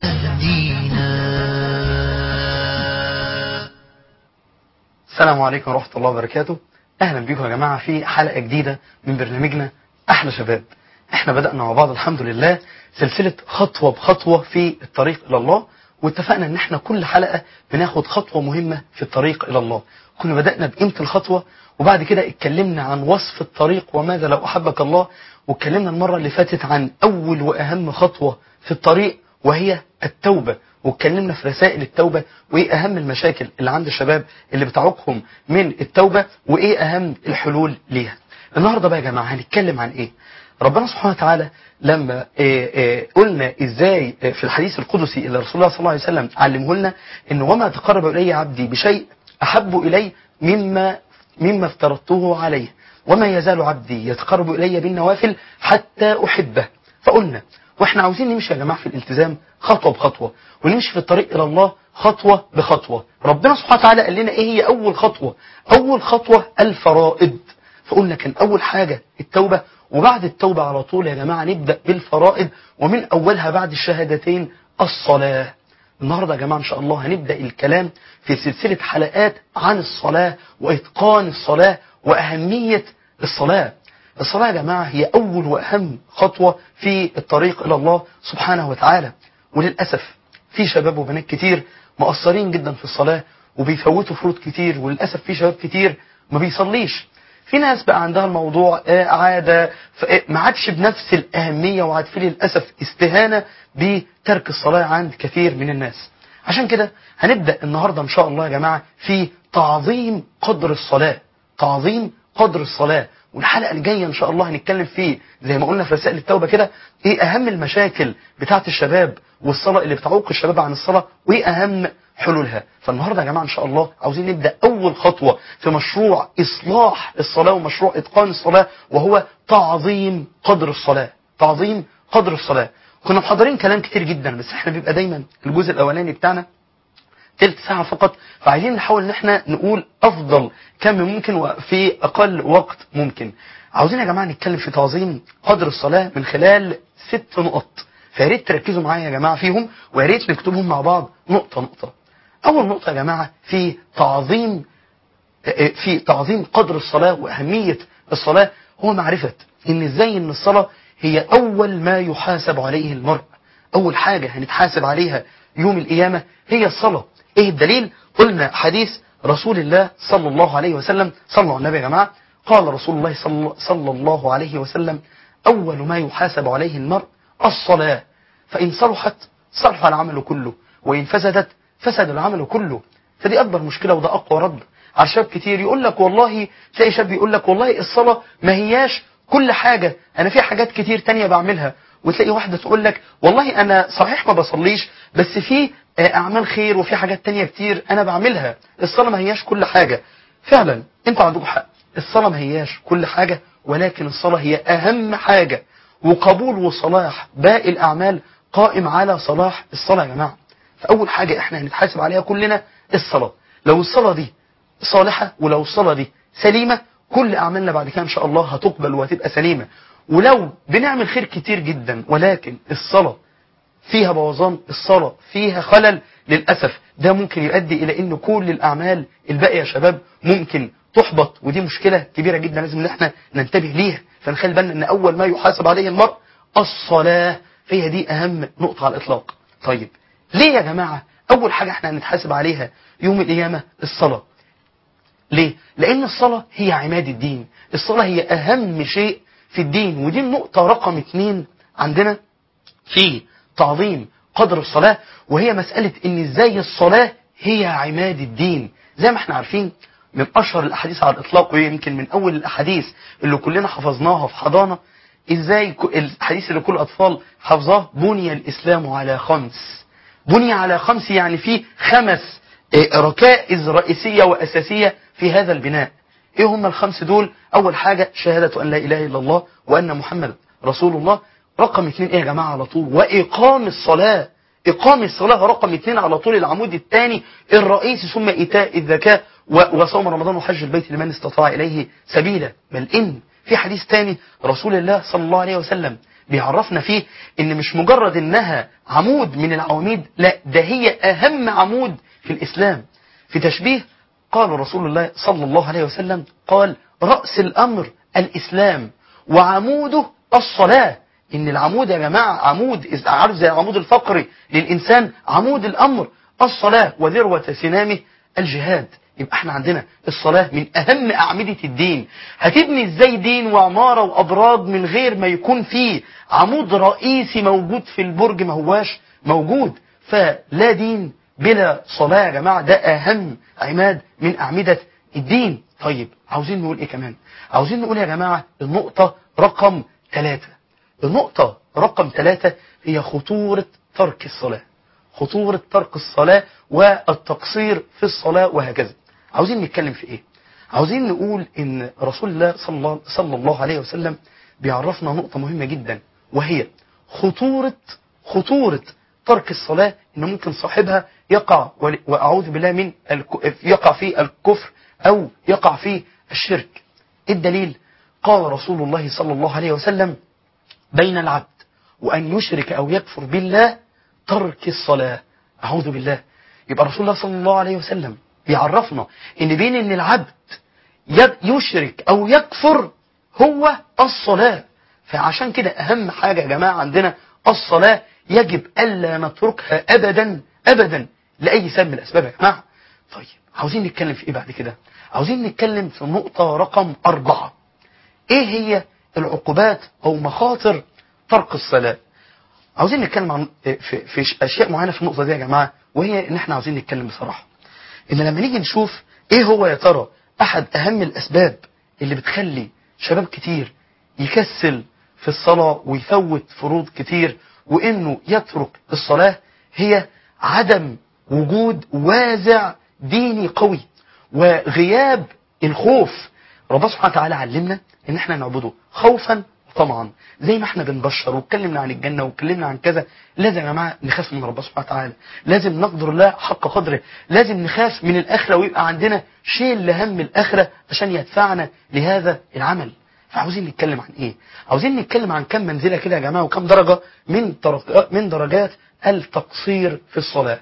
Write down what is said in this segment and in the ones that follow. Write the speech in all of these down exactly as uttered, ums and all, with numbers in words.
السلام عليكم ورحمة الله وبركاته. أهلا بكم يا جماعة في حلقة جديدة من برنامجنا أحلى شباب. احنا بدأنا مع بعض الحمد لله سلسلة خطوة بخطوة في الطريق إلى الله، واتفقنا ان احنا كل حلقة بناخد خطوة مهمة في الطريق إلى الله. كنا بدأنا بقيمة الخطوة، وبعد كده اتكلمنا عن وصف الطريق وماذا لو أحبك الله، واتكلمنا المرة اللي فاتت عن أول وأهم خطوة في الطريق وهي التوبة، واتكلمنا في رسائل التوبة وايه اهم المشاكل اللي عند الشباب اللي بتعوقهم من التوبة وايه اهم الحلول ليها. النهاردة بقى يا جماعة هنتكلم عن ايه؟ ربنا سبحانه وتعالى لما إيه إيه قلنا ازاي في الحديث القدسي اللي رسول الله صلى الله عليه وسلم علمه لنا ان وما تقرب الي عبدي بشيء احب الي مما مما افترضته عليه وما يزال عبدي يتقرب الي بالنوافل حتى احبه. فقلنا واحنا عاوزين نمشي يا جماعة في الالتزام خطوة بخطوة، ونمشي في الطريق إلى الله خطوة بخطوة. ربنا سبحانه وتعالى قال لنا إيه هي أول خطوة؟ أول خطوة الفرائض. فقلنا كان أول حاجة التوبة، وبعد التوبة على طول يا جماعة نبدأ بالفرائض، ومن أولها بعد الشهادتين الصلاة. النهاردة يا جماعة إن شاء الله هنبدأ الكلام في سلسلة حلقات عن الصلاة وإتقان الصلاة وأهمية الصلاة. الصلاة يا جماعة هي أول وأهم خطوة في الطريق إلى الله سبحانه وتعالى. وللأسف في شباب وبنات كتير مقصرين جدا في الصلاة وبيفوتوا فروض كتير، وللأسف في شباب كتير ما بيصليش. في ناس بقى عندها الموضوع عادة ما عادش بنفس الأهمية، وعاد في للأسف استهانة بترك الصلاة عند كثير من الناس. عشان كده هنبدأ النهاردة إن شاء الله يا جماعة في تعظيم قدر الصلاة، تعظيم قدر الصلاة. والحلقة الجاية إن شاء الله هنتكلم فيه زي ما قلنا في رسائل التوبة كده إيه أهم المشاكل بتاعت الشباب والصلاة اللي بتعوق الشباب عن الصلاة، وإيه أهم حلولها. فالنهاردة يا جماعة إن شاء الله عاوزين نبدأ أول خطوة في مشروع إصلاح الصلاة ومشروع إتقان الصلاة، وهو تعظيم قدر الصلاة. تعظيم قدر الصلاة. كنا محضرين كلام كتير جدا، بس احنا بيبقى دايما الجزء الأولاني بتاعنا تلت ساعة فقط، فعايزين نحاول ان احنا نقول افضل كم ممكن في اقل وقت ممكن. عاوزين يا جماعة نتكلم في تعظيم قدر الصلاة من خلال ست نقط، فياريت تركزوا معايا يا جماعة فيهم، وياريت نكتبهم مع بعض نقطة نقطة. اول نقطة يا جماعة في تعظيم في تعظيم قدر الصلاة واهمية الصلاة هو معرفة ان ازاي ان الصلاة هي اول ما يحاسب عليه المرء. اول حاجة هنتحاسب عليها يوم القيامة هي الصلاة. ايه الدليل؟ قلنا حديث رسول الله صلى الله عليه وسلم، صلوا على النبي يا جماعة. قال رسول الله صلى الله عليه وسلم: أول ما يحاسب عليه المرء الصلاة، فإن صلحت صلح العمل كله، وإن فسدت فسد العمل كله. فدي أكبر مشكلة، وده أقوى رد على شباب كتير. يقول لك والله، تلاقي شاب يقول لك والله الصلاة ما هياش كل حاجة، أنا في حاجات كتير تانية بعملها. وتلاقي واحدة تقول لك والله أنا صحيح ما بصليش، بس في أعمال خير وفي حاجات تانية كتير أنا بعملها. الصلاة ما هياش كل حاجة. فعلا أنت عندك حق، الصلاة ما هياش كل حاجة، ولكن الصلاة هي أهم حاجة، وقبول وصلاح باقي الأعمال قائم على صلاح الصلاة يا جماعة. فأول حاجة إحنا هنتحاسب عليها كلنا الصلاة. لو الصلاة دي صالحة ولو الصلاة دي سليمة، كل أعمالنا بعد كده إن شاء الله هتقبل وهتبقى سليمة. ولو بنعمل خير كتير جدا ولكن الصلاة فيها بوظان، الصلاة فيها خلل، للأسف ده ممكن يؤدي إلى إن كل الأعمال الباقية يا شباب ممكن تحبط، ودي مشكلة كبيرة جدا لازم ان احنا ننتبه ليها. فنخلي بالنا ان أول ما يحاسب عليه المرء الصلاة، فهي دي أهم نقطة على الإطلاق. طيب ليه يا جماعة أول حاجة احنا هنتحاسب عليها يوم القيامة الصلاة؟ ليه؟ لأن الصلاة هي عماد الدين، الصلاة هي أهم شيء في الدين، ودي النقطة رقم اتنين عندنا في تعظيم قدر الصلاة، وهي مسألة ان ازاي الصلاة هي عماد الدين. زي ما احنا عارفين من اشهر الاحاديث على الاطلاق، ويمكن من اول الاحاديث اللي كلنا حفظناها في حضانة، ازاي الحديث اللي كل الاطفال حفظاه: بني الاسلام على خمس. بني على خمس يعني في خمس ركائز رئيسية واساسية في هذا البناء. ايه هم الخمس دول؟ اول حاجة شهادة ان لا اله الا الله وان محمد رسول الله. رقم اثنين ايه يا جماعة على طول؟ واقام الصلاة. اقام الصلاة رقم اثنين على طول، العمود الثاني الرئيسي، ثم ايتاء الزكاة وصوم رمضان وحج البيت لمن استطاع اليه سبيلا. بل ان في حديث ثاني رسول الله صلى الله عليه وسلم بيعرفنا فيه ان مش مجرد انها عمود من العواميد، لا ده هي اهم عمود في الاسلام. في تشبيه قال رسول الله صلى الله عليه وسلم قال رأس الامر الاسلام وعموده الصلاة. ان العمود يا جماعة عمود، عارف زي العمود الفقري للانسان، عمود الامر الصلاة وذروة سنامه الجهاد. يبقى احنا عندنا الصلاة من اهم اعمدة الدين. هتبني ازاي دين وعمارة وابراج من غير ما يكون فيه عمود رئيسي موجود في البرج؟ ما هواش موجود. فلا دين بلا صلاة يا جماعة، ده اهم عماد من اعمدة الدين. طيب عاوزين نقول ايه كمان؟ عاوزين نقول يا جماعة النقطة رقم ثلاثة. النقطة رقم ثلاثة هي خطورة ترك الصلاة، خطورة ترك الصلاة والتقصير في الصلاة وهكذا. عاوزين نتكلم في ايه؟ عاوزين نقول ان رسول الله صلى الله, صلى الله عليه وسلم بيعرفنا نقطة مهمة جدا، وهي خطورة خطورة ترك الصلاة، ان ممكن صاحبها يقع واعوذ بالله من يقع في الكفر او يقع في الشرك. الدليل قال رسول الله صلى الله عليه وسلم بين العبد وأن يشرك أو يكفر بالله ترك الصلاة. أعوذ بالله. يبقى رسول الله صلى الله عليه وسلم بيعرفنا إن بين إن العبد يشرك أو يكفر هو الصلاة. فعشان كده أهم حاجة يا جماعة عندنا الصلاة، يجب ألا نتركها أبدا أبدا لأي سبب من الأسباب يا جماعة. طيب عاوزين نتكلم في إيه بعد كده؟ عاوزين نتكلم في النقطة رقم أربعة. إيه هي العقوبات أو مخاطر ترك الصلاة؟ عاوزين نتكلم عن في, في أشياء معينة في النقطة دي يا جماعة، وهي إن إحنا عاوزين نتكلم بصراحة إن لما نيجي نشوف إيه هو يا ترى أحد أهم الأسباب اللي بتخلي شباب كتير يكسل في الصلاة ويفوت فروض كتير وإنه يترك الصلاة، هي عدم وجود وازع ديني قوي وغياب الخوف. ربنا سبحانه وتعالى علمنا ان احنا نعبده خوفا وطمعا، زي ما احنا بنبشر واتكلمنا عن الجنة واتكلمنا عن كذا. لازم يا جماعة نخاف من ربنا سبحانه وتعالى، لازم نقدر الله حق قدره، لازم نخاف من الآخرة ويبقى عندنا شيل لهم الآخرة عشان يدفعنا لهذا العمل. فعاوزين نتكلم عن ايه؟ عاوزين نتكلم عن كم منزلة كده يا جماعة وكم درجة من من درجات التقصير في الصلاة.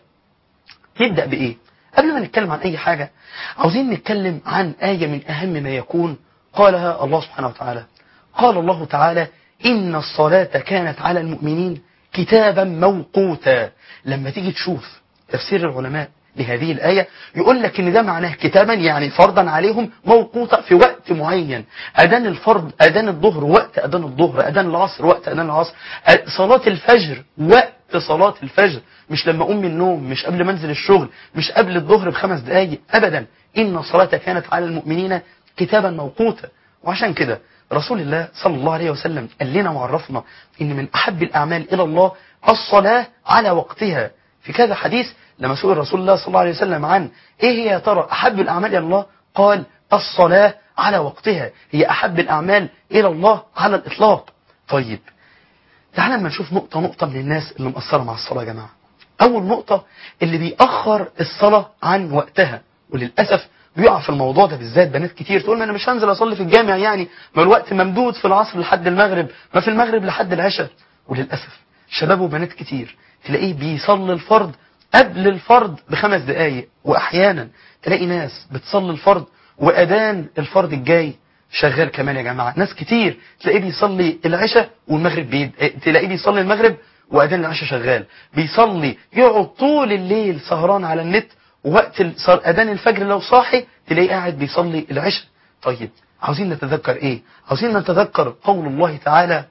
نبدأ بإيه؟ قبل ما نتكلم عن أي حاجة عاوزين نتكلم عن آية من أهم ما يكون قالها الله سبحانه وتعالى. قال الله تعالى إن الصلاة كانت على المؤمنين كتابا موقوتا. لما تيجي تشوف تفسير العلماء لهذه الآية يقول لك إن ده معناه كتابا يعني فرضا عليهم موقوتا في وقت معين. أذان الفرض أذان الظهر وقت أذان الظهر، أذان العصر وقت أذان العصر، صلاة الفجر وقت صلاة الفجر، مش لما أقوم من النوم، مش قبل منزل الشغل، مش قبل الظهر بخمس دقايق أبدا. إن الصلاة كانت على المؤمنين كتابا موقوتا. وعشان كده رسول الله صلى الله عليه وسلم قال لنا وعرفنا إن من أحب الأعمال إلى الله الصلاة على وقتها. في كذا حديث لما سئل رسول الله صلى الله عليه وسلم عن إيه هي يا ترى أحب الأعمال إلى الله، قال الصلاة على وقتها هي أحب الأعمال إلى الله على الإطلاق. طيب تعالى لما نشوف نقطة نقطة من الناس اللي مقصرة مع الصلاة يا جماعة. أول نقطة اللي بيأخر الصلاة عن وقتها، وللأسف بيقع في الموضوع ده بالذات بنات كتير تقول ما أنا مش هنزل أصلي في الجامع، يعني ما الوقت ممدود في العصر لحد المغرب، ما في المغرب لحد العشاء. وللأسف شباب وبنات كتير تلاقيه بيصلي الفرض قبل الفرض بخمس دقايق، وأحيانا تلاقي ناس بتصلي الفرض وأذان الفرض الجاي شغال كمان يا جماعة. ناس كتير تلاقيه بيصلي العشاء والمغرب بيد... تلاقيه بيصلي المغرب وأذان العشاء شغال، بيصلي يقعد طول الليل سهران على النت، ووقت أذان الفجر لو صاحي تلاقيه قاعد بيصلي العشاء. طيب عاوزين نتذكر إيه؟ عاوزين نتذكر قول الله تعالى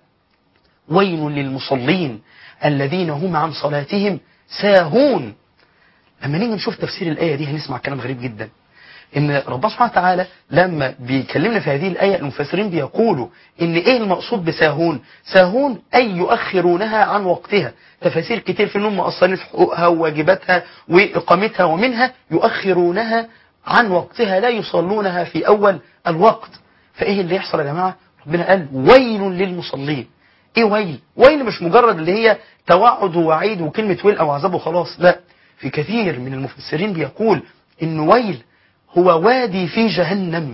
ويل للمصلين الذين هم عن صلاتهم ساهون. لما نيجي نشوف تفسير الآية دي هنسمع كلام غريب جدا، ان ربنا سبحانه وتعالى لما بيكلمنا في هذه الآية المفسرين بيقولوا ان ايه المقصود بساهون. ساهون اي يؤخرونها عن وقتها. تفاسير كتير في انهم مقصرين في حقوقها وواجباتها واقامتها، ومنها يؤخرونها عن وقتها لا يصلونها في اول الوقت. فايه اللي يحصل يا جماعة؟ ربنا قال ويل للمصلين. ايه ويل؟ ويل مش مجرد اللي هي توعد ووعيد وكلمة ويل او عذاب وخلاص، لا. في كثير من المفسرين بيقول ان ويل هو وادي في جهنم،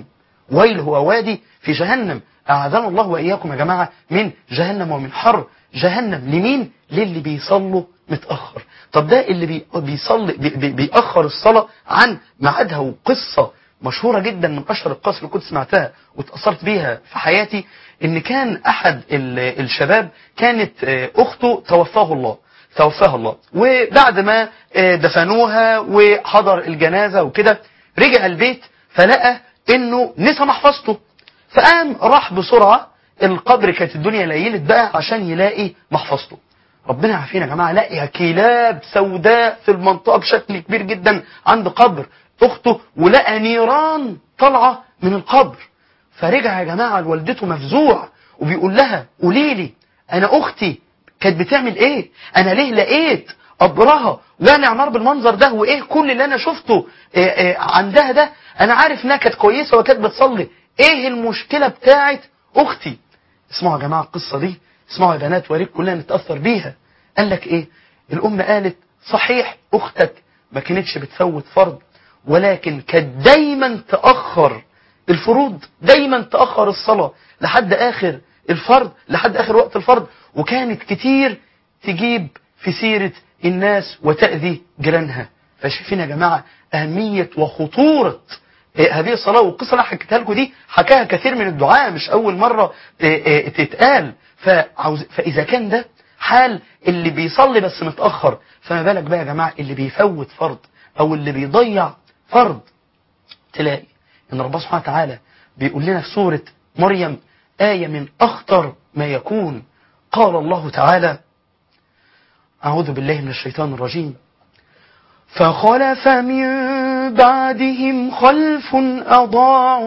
ويل هو وادي في جهنم. أعاذنا الله وإياكم يا جماعة من جهنم ومن حر جهنم. لمين؟ للي بيصلوا متأخر. طب ده اللي بي بيصلي بي بي بيأخر الصلاة عن ميعادها. وقصة مشهورة جدا من أشهر القصص اللي كنت سمعتها واتأثرت بيها في حياتي، إن كان أحد الشباب كانت أخته توفاه الله توفاها الله وبعد ما دفنوها وحضر الجنازة وكده رجع البيت فلقى إنه نسى محفظته، فقام راح بسرعة القبر، كانت الدنيا ليلت بقى عشان يلاقي محفظته. ربنا يعافينا يا جماعة، لقي كلاب سوداء في المنطقة بشكل كبير جدا عند قبر أخته، ولقى نيران طالعة من القبر. فرجع يا جماعة لوالدته مفزوع وبيقول لها قولي لي أنا أختي كانت بتعمل إيه؟ أنا ليه لقيت قبرها والع نار بالمنظر ده؟ وإيه كل اللي أنا شفته إيه إيه عندها ده؟ أنا عارف إنها كانت كويسة وكانت بتصلي، إيه المشكلة بتاعت أختي؟ اسمعوا يا جماعة القصة دي، اسمعوا يا بنات وريك كلنا نتأثر بيها. قال لك إيه؟ الأم قالت صحيح أختك ما كانتش بتفوت فرض، ولكن كانت دايما تأخر الفروض، دايما تأخر الصلاة لحد آخر الفرض، لحد آخر وقت الفرض، وكانت كتير تجيب في سيرة الناس وتأذي جيرانها. فشايفين يا جماعة أهمية وخطورة هذه الصلاة. والقصة اللي حكيتها لكم دي حكاها كثير من الدعاء، مش أول مرة تتقال. فإذا كان ده حال اللي بيصلي بس متأخر، فما بالك بقى يا جماعة اللي بيفوت فرض أو اللي بيضيع فرض. تلاقي إن ربنا سبحانه وتعالى بيقول لنا في سورة مريم آية من أخطر ما يكون. قال الله تعالى: أعوذ بالله من الشيطان الرجيم: فخلف من بعدهم خلف أضاعوا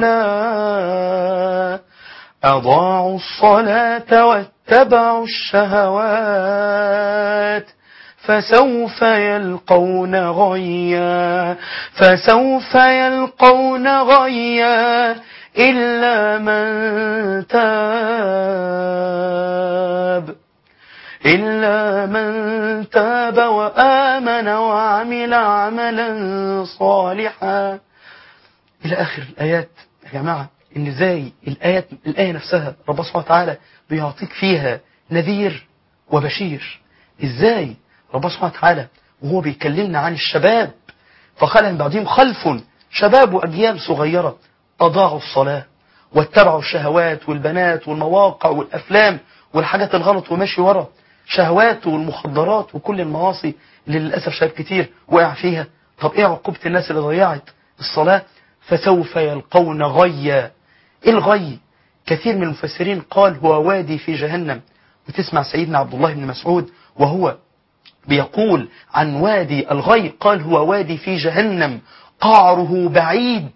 الصلاة أضاعوا الصلاة واتبعوا الشهوات فسوف يلقون غيا فسوف يلقون غيا إلا من تاب إلا من تاب وآمن وعمل عملا صالحا إلى آخر الآيات. يا جماعة إن زي الآيات الآية نفسها رب سبحانه وتعالى بيعطيك فيها نذير وبشير. إزاي رب سبحانه وتعالى وهو بيكلمنا عن الشباب فخلف من بعدهم خلف، شباب وأجيال صغيرة أضاعوا الصلاة واتبعوا الشهوات والبنات والمواقع والأفلام والحاجات الغلط وماشي ورا شهوات والمخدرات وكل المعاصي اللي للأسف شباب كتير وقع فيها. طب إيه عقوبة الناس اللي ضيعت الصلاة؟ فسوف يلقون غيا. إيه الغي؟ كثير من المفسرين قال هو وادي في جهنم. وتسمع سيدنا عبد الله بن مسعود وهو بيقول عن وادي الغي قال هو وادي في جهنم قعره بعيد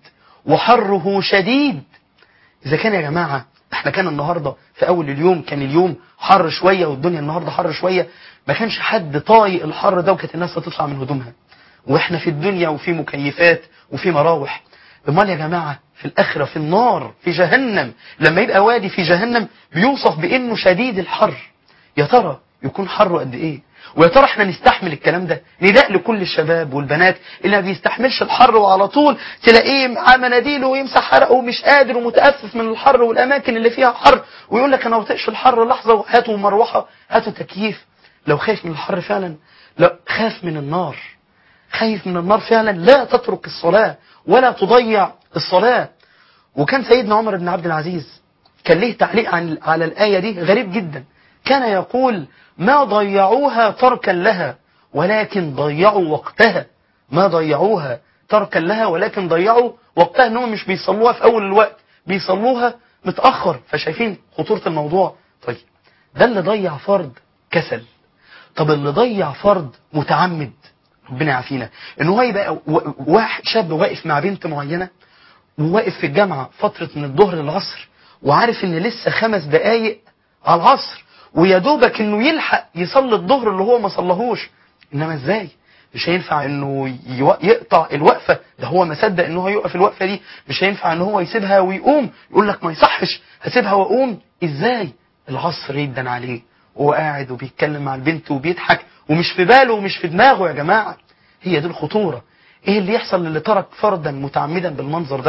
وحره شديد. إذا كان يا جماعة احنا كان النهاردة في أول اليوم كان اليوم حر شوية والدنيا النهاردة حر شوية، ما كانش حد طايق الحر ده وكانت الناس تطلع من هدومها، واحنا في الدنيا وفي مكيفات وفي مراوح. امال يا جماعة في الآخرة في النار في جهنم لما يبقى وادي في جهنم بيوصف بأنه شديد الحر. يا ترى يكون حره قد ايه؟ ويا ترى احنا نستحمل الكلام ده؟ نداء لكل الشباب والبنات اللي ما بيستحملش الحر وعلى طول تلاقيه مع مناديله ويمسح حرقه ومش قادر ومتأفف من الحر والأماكن اللي فيها حر ويقول لك أنا ما بطيقش الحر لحظة وهاتوا مروحة هاتوا تكييف. لو خايف من الحر فعلا لا خاف من النار، خايف من النار فعلا لا تترك الصلاة ولا تضيع الصلاة. وكان سيدنا عمر بن عبد العزيز كان ليه تعليق عن على الآية دي غريب جدا، كان يقول ما ضيعوها تركا لها ولكن ضيعوا وقتها. ما ضيعوها تركا لها ولكن ضيعوا وقتها، انهم مش بيصلوها في اول الوقت بيصلوها متأخر. فشايفين خطورة الموضوع. طيب ده اللي ضيع فرض كسل. طب اللي ضيع فرض متعمد ربنا يعافينا، ان هو يبقى واحد شاب واقف مع بنت معينة وواقف في الجامعة فترة من الظهر للعصر وعارف ان لسه خمس دقايق على العصر ويا دوبك انه يلحق يصلي الظهر اللي هو ما صلهوش. انما ازاي؟ مش هينفع انه يقطع الوقفة، ده هو ما صدق انه هيوقف الوقفة دي. مش هينفع ان هو يسيبها ويقوم، يقول لك ما يصحش هسيبها واقوم ازاي؟ العصر يدن عليه وهو قاعد وبيتكلم مع البنت وبيضحك ومش في باله ومش في دماغه. يا جماعة هي دي الخطورة. ايه اللي يحصل للي ترك فرضا متعمدا بالمنظر ده؟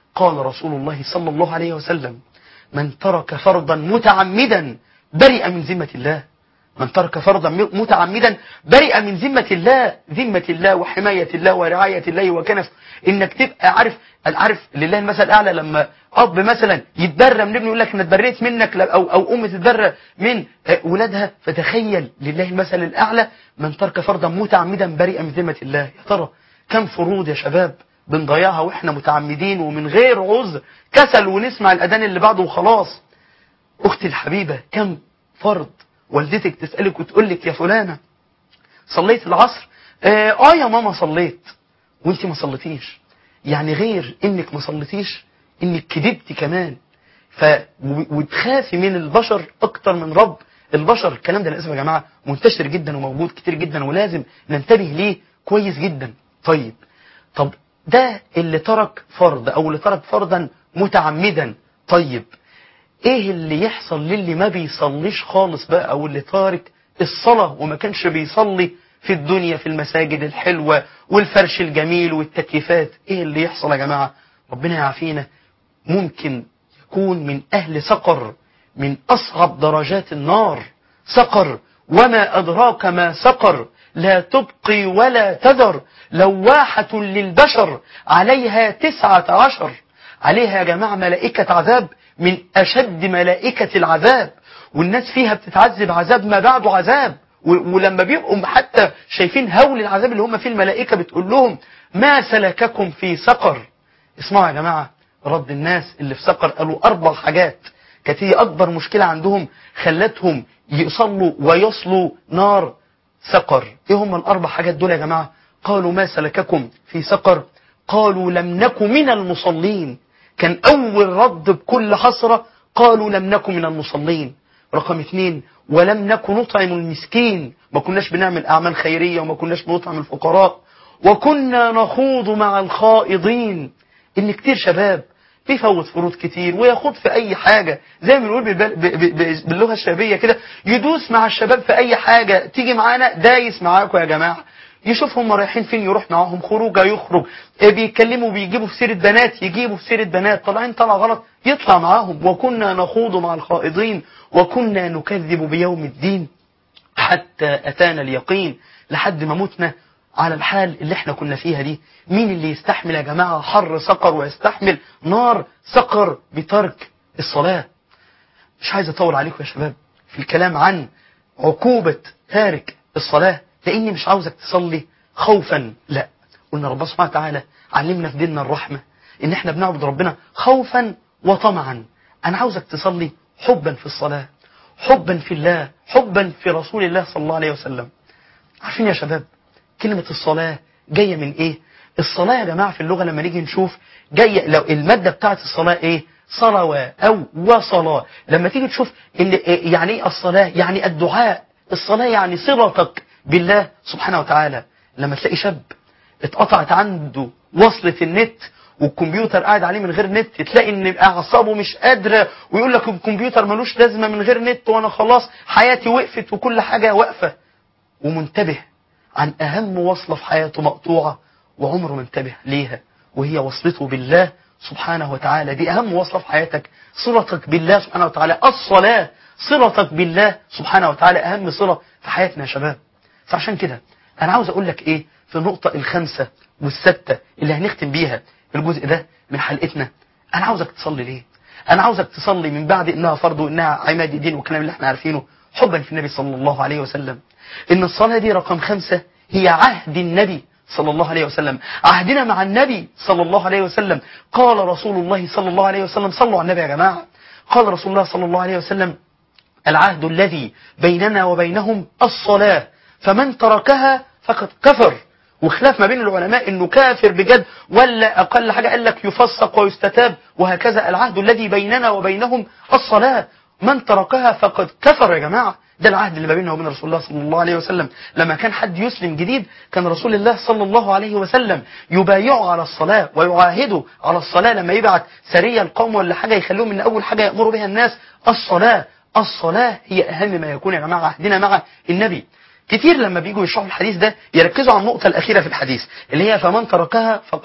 قال رسول الله صلى الله عليه وسلم من ترك فرضا متعمدا برئ من ذمة الله. من ترك فرضا متعمدا برئ من ذمة الله، ذمة الله وحماية الله ورعاية الله وكنف. انك تبقى عارف عارف لله المثل الاعلى، لما اب مثلا يتبرى من ابنه يقول لك انا اتبريت منك، او او ام تتبرى من ولادها، فتخيل لله المثل الاعلى من ترك فرضا متعمدا برئ من ذمة الله. يا ترى كم فروض يا شباب بنضيعها واحنا متعمدين ومن غير عذر، كسل ونسمع الاذان اللي بعده وخلاص. اختي الحبيبة كم فرض والدتك تسألك وتقول لك يا فلانة صليت العصر؟ اه, آه يا ماما صليت، وانت ما صليتيش. يعني غير انك ما صليتيش، انك كذبتي كمان. ف وتخافي من البشر اكتر من رب البشر. الكلام ده للاسف يا جماعه منتشر جدا وموجود كتير جدا، ولازم ننتبه ليه كويس جدا. طيب طب ده اللي ترك فرض او اللي ترك فرضا متعمدا. طيب ايه اللي يحصل للي ما بيصليش خالص بقى، او اللي تارك الصلاة وما كانش بيصلي في الدنيا في المساجد الحلوة والفرش الجميل والتكييفات؟ ايه اللي يحصل يا جماعة؟ ربنا يعافينا. ممكن يكون من اهل سقر، من اصعب درجات النار. سقر وما ادراك ما سقر، لا تبقي ولا تذر، لواحة للبشر عليها تسعة عشر. عليها يا جماعة ملائكة عذاب من أشد ملائكة العذاب، والناس فيها بتتعذب عذاب ما بعده عذاب. ولما بيبقوا حتى شايفين هول العذاب اللي هم فيه، الملائكة بتقول لهم ما سلككم في سقر؟ اسمعوا يا جماعة رد الناس اللي في سقر. قالوا أربع حاجات كانت هي أكبر مشكلة عندهم خلتهم يصلوا ويصلوا نار سقر. ايه هم الأربع حاجات دول يا جماعة؟ قالوا ما سلككم في سقر؟ قالوا لم نكن من المصلين. كان أول رد بكل حسرة، قالوا لم نكن من المصلين. رقم اثنين، ولم نكن نطعم المسكين، ما كناش بنعمل أعمال خيرية وما كناش بنطعم الفقراء، وكنا نخوض مع الخائضين. إن كتير شباب بيفوت فروض كتير ويخوض في أي حاجة، زي ما بنقول باللغة الشعبية كده، يدوس مع الشباب في أي حاجة تيجي معانا، دايس معاكم يا جماعة. يشوف هم رايحين فين يروح معاهم، خروجه يخرج، بيتكلموا بيجيبوا في سيرة بنات يجيبوا في سيرة بنات، طالعين طلع غلط يطلع معاهم. وكنا نخوض مع الخائضين وكنا نكذب بيوم الدين حتى أتانا اليقين. لحد ما متنا على الحال اللي احنا كنا فيها دي. مين اللي يستحمل يا جماعة حر سقر ويستحمل نار سقر بترك الصلاة؟ مش عايز اطول عليكم يا شباب في الكلام عن عقوبة تارك الصلاة، لاني مش عاوزك تصلي خوفا، لا. قلنا ربنا سبحانه وتعالى علمنا في ديننا الرحمة ان احنا بنعبد ربنا خوفا وطمعا. انا عاوزك تصلي حبا في الصلاة، حبا في الله، حبا في رسول الله صلى الله عليه وسلم. عارفين يا شباب كلمة الصلاة جاية من ايه؟ الصلاة يا جماعة في اللغة لما نيجي نشوف جاية، لو المادة بتاعت الصلاة ايه؟ صلوة او وصلاة. لما تيجي تشوف اللي يعني ايه الصلاة، يعني الدعاء. الصلاة يعني صلتك بالله سبحانه وتعالى. لما تلاقي شاب اتقطعت عنده وصلة النت والكمبيوتر قاعد عليه من غير نت، تلاقي ان اعصابه مش قادرة ويقول لك الكمبيوتر ملوش لازمة من غير نت، وانا خلاص حياتي وقفت وكل حاجة واقفة. ومنتبه عن اهم وصلة في حياته مقطوعة وعمره ما انتبه ليها، وهي وصلته بالله سبحانه وتعالى. دي اهم وصلة في حياتك، صلتك بالله سبحانه وتعالى. الصلاة صلتك بالله سبحانه وتعالى اهم صلة في حياتنا يا شباب. فعشان كده انا عاوز اقول لك ايه في النقطة الخامسة والستة اللي هنختم بيها الجزء ده من حلقتنا. انا عاوزك تصلي ليه؟ انا عاوزك تصلي من بعد انها فرض وانها عماد الدين والكلام اللي احنا عارفينه، حبا في النبي صلى الله عليه وسلم. ان الصلاة دي رقم خمسة هي عهد النبي صلى الله عليه وسلم، عهدنا مع النبي صلى الله عليه وسلم. قال رسول الله صلى الله عليه وسلم، صلوا على النبي يا جماعة، قال رسول الله صلى الله عليه وسلم العهد الذي بيننا وبينهم الصلاة، فمن تركها فقد كفر. وخلاف ما بين العلماء انه كافر بجد ولا اقل حاجة قال لك يفسق ويستتاب وهكذا. العهد الذي بيننا وبينهم الصلاة، من تركها فقد كفر يا جماعة. ده العهد اللي ما بيننا وبين رسول الله صلى الله عليه وسلم. لما كان حد يسلم جديد كان رسول الله صلى الله عليه وسلم يبايعه على الصلاة ويعاهده على الصلاة. لما يبعت سرية القوم ولا حاجة يخلوهم ان اول حاجة يأمروا بها الناس الصلاة. الصلاة هي اهم ما يكون يا جماعة عهدنا مع النبي. كتير لما بيجوا يشرحوا الحديث ده يركزوا على النقطة الأخيرة في الحديث اللي هي فمن تركها فقد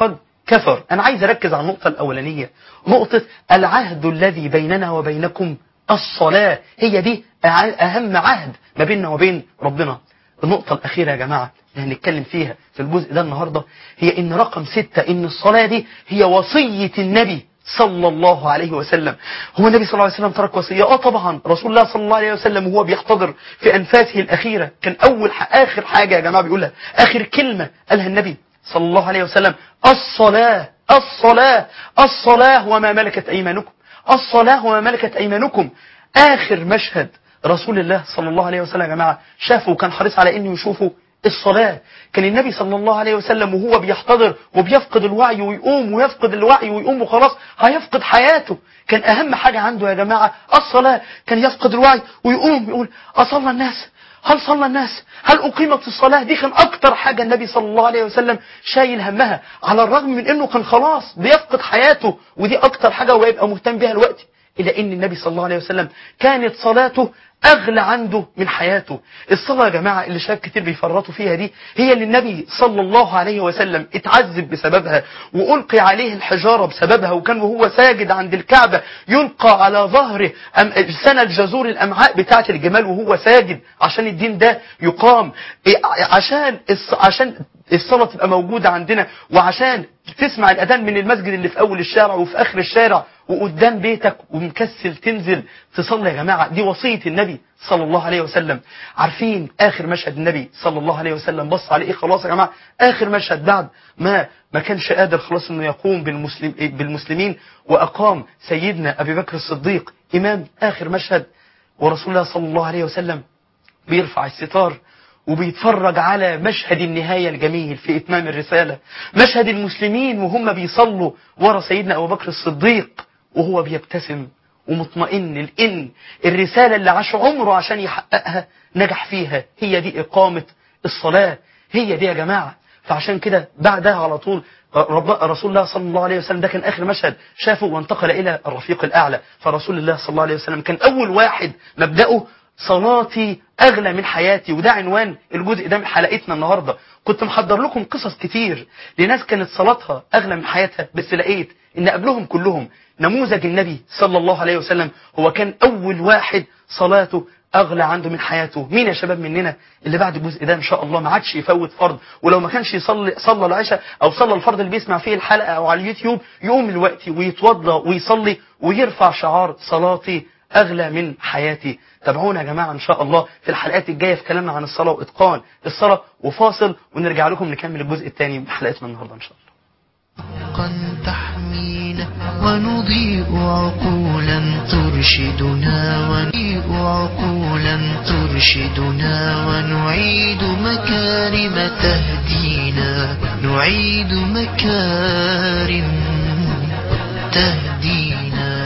كفر. أنا عايز أركز على النقطة الأولانية، نقطة العهد الذي بيننا وبينكم الصلاة، هي دي أهم عهد ما بيننا وبين ربنا. النقطة الأخيرة يا جماعة اللي هنتكلم فيها في الجزء ده النهاردة هي إن رقم ستة، إن الصلاة دي هي وصية النبي صلى الله عليه وسلم. هو النبي صلى الله عليه وسلم ترك وصية؟ اه طبعا. رسول الله صلى الله عليه وسلم وهو بيحتضر في أنفاسه الأخيرة كان أول آخر حاجة يا جماعة بيقولها، آخر كلمة قالها النبي صلى الله عليه وسلم، الصلاة الصلاة الصلاة وما ملكت أيمانكم، الصلاة وما ملكت أيمانكم. آخر مشهد رسول الله صلى الله عليه وسلم يا جماعة شافه وكان حريص على إنه يشوفه الصلاة. كان النبي صلى الله عليه وسلم وهو بيحتضر وبيفقد الوعي ويقوم ويفقد الوعي ويقوم وخلاص هيفقد حياته، كان أهم حاجة عنده يا جماعة الصلاة. كان يفقد الوعي ويقوم يقول أصلى الناس؟ هل صلى الناس؟ هل أقيمت الصلاة؟ دي كان أكتر حاجة النبي صلى الله عليه وسلم شايل همها، على الرغم من أنه كان خلاص بيفقد حياته، ودي أكتر حاجة هو يبقى مهتم بها الوقت. إلا أن النبي صلى الله عليه وسلم كانت صلاته أغلى عنده من حياته. الصلاة يا جماعة اللي شباب كتير بيفرطوا فيها دي هي اللي النبي صلى الله عليه وسلم اتعذب بسببها وألقي عليه الحجارة بسببها، وكان وهو ساجد عند الكعبة يلقى على ظهره سند جزور الأمعاء بتاعة الجمال وهو ساجد عشان الدين ده يقام، عشان عشان الصلاة تبقى موجودة عندنا، وعشان تسمع الأذان من المسجد اللي في أول الشارع وفي آخر الشارع وقدام بيتك ومكسل تنزل تصلي. يا جماعة دي وصية النبي صلى الله عليه وسلم. عارفين آخر مشهد النبي صلى الله عليه وسلم بص عليه إيه؟ خلاص يا جماعة آخر مشهد بعد ما ما كانش قادر خلاص إنه يقوم بالمسلم بالمسلمين، وأقام سيدنا أبي بكر الصديق إمام آخر مشهد، ورسول الله صلى الله عليه وسلم بيرفع الستار وبيتفرج على مشهد النهاية الجميل في إتمام الرسالة، مشهد المسلمين وهم بيصلوا ورا سيدنا أبو بكر الصديق وهو بيبتسم ومطمئن لأن الرسالة اللي عاش عمره عشان يحققها نجح فيها، هي دي إقامة الصلاة، هي دي يا جماعة. فعشان كده بعدها على طول رسول الله صلى الله عليه وسلم ده كان آخر مشهد شافه وانتقل إلى الرفيق الأعلى. فرسول الله صلى الله عليه وسلم كان أول واحد مبدأه صلاتي أغلى من حياتي، وده عنوان الجزء ده من حلقتنا النهاردة. كنت محضر لكم قصص كتير لناس كانت صلاتها أغلى من حياتها، بس لقيت إن قبلهم كلهم نموذج النبي صلى الله عليه وسلم هو كان أول واحد صلاته أغلى عنده من حياته. مين يا شباب مننا اللي بعد الجزء ده إن شاء الله ما عادش يفوت فرض، ولو ما كانش يصلي صلى العشاء أو صلى الفرض اللي بيسمع فيه الحلقة أو على اليوتيوب يقوم الوقت ويتوضى ويصلي ويرفع شعار صلاتي أغلى من حياتي؟ تابعونا يا جماعة إن شاء الله في الحلقات الجاية في كلامنا عن الصلاة وإتقان الصلاة، وفاصل ونرجع لكم نكمل الجزء الثاني من حلقتنا النهاردة إن شاء الله. تحمينا ونضيء عقولا ترشدنا ونضيء عقولا ترشدنا ونعيد مكارم تهدينا نعيد مكارم تهدينا.